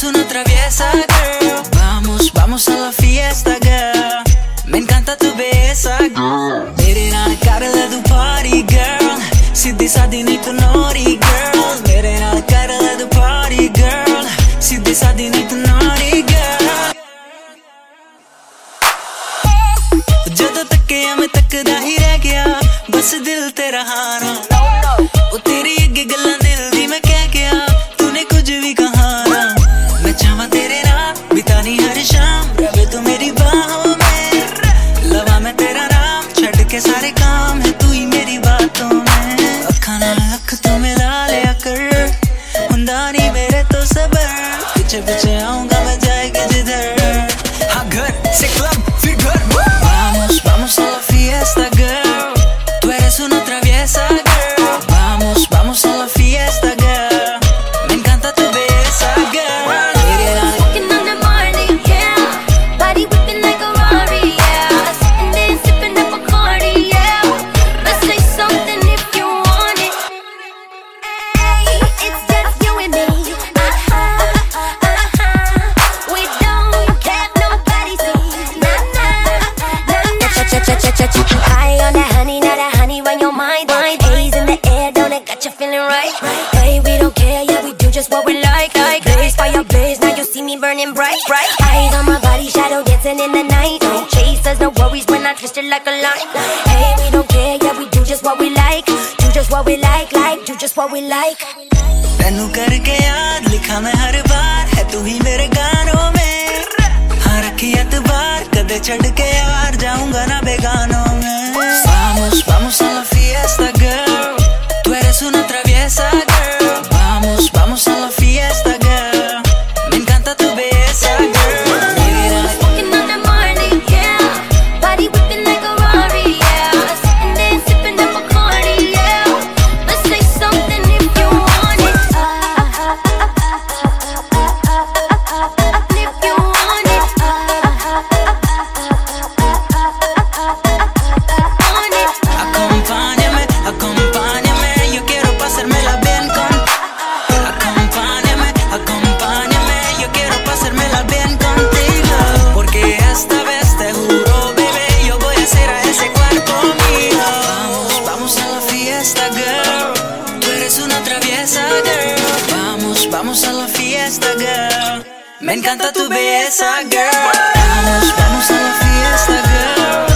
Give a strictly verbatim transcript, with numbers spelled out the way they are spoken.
eres una traviesa, girl. Vamos, vamos a la fiesta, girl. Me encanta tu belleza, girl. मेरे नाल कर ले तू party, girl. सीधी सादी नहीं तू naughty, girl. मेरे नाल कर ले तू party, girl. सीधी सादी नहीं तू naughty, girl. ਜਦੋਂ ਤੱਕਿਆ ਮੈਂ ਤੱਕਦਾ ਹੀ ਰਹਿ ਗਿਆ ਬਸ ਦਿਲ ਤੇਰਾ ਹਾਰਾ ਉਹ ਤੇਰੀ ਅੱਗੇ ਗੱਲਾਂ ਦਿਲ ਦੀ ਮੈਂ ਕਹਿ ਗਿਆ ਤੂਨੇ ਕੁਝ ਵੀ ਕਹਾ ਨਾ मैं चाहवा तेरे नाल बितानी हर शाम रहे तू मेरी बाहों में लवा मैं तेरा नाम छड़ के सारे काम है तू ही मेरी बातों में अखा नाल अख तू मिला लिया कर हुंदा नहीं मेरे तो सबर पीछे पीछे आऊंगा मैं जाएगी जिधर हाँ घर से क्लब फिर घर vamos vamos a la fiesta girl tú eres una traviesa girl vamos vamos a la fiesta girl me encanta tu belleza girl High on that honey, now that honey run your mind. Haze in the air, don't it got you feeling right? Hey, we don't care, yeah, we do just what we like. Blaze, fire, blaze, now you see me burning bright. Eyes on my body, shadow dancing in the night. No chasers, no worries when I twist it like a line. Hey, we don't care, yeah, we do just what we like. Do just what we like, like, do just what we like. तैनू करके याद लिखा मैं हर बार है तू ही मेरे गानों में हाँ रखी एतबार कदे छड़ के यार जाऊंगा ना बेगानों में Vamos, vamos a la fiesta girl tú eres una traviesa girl Vamos, vamos a la fiesta girl me encanta tu belleza girl Smoking on the morning, yeah. Body whipping like a Rari, yeah. Sitting there sipping up a Bacardi, yeah. Let's say something if you want it. If you want it. Acompáñame, acompáñame, yo quiero pasármela bien con Acompáñame, acompáñame, yo quiero pasármela bien contigo Porque esta vez te juro, bebé, yo voy a hacer a ese cuerpo mío Vamos, vamos a la fiesta, girl Tú eres una traviesa, girl Vamos, vamos a la fiesta, girl Me encanta tu belleza, girl Vamos, vamos a la fiesta, girl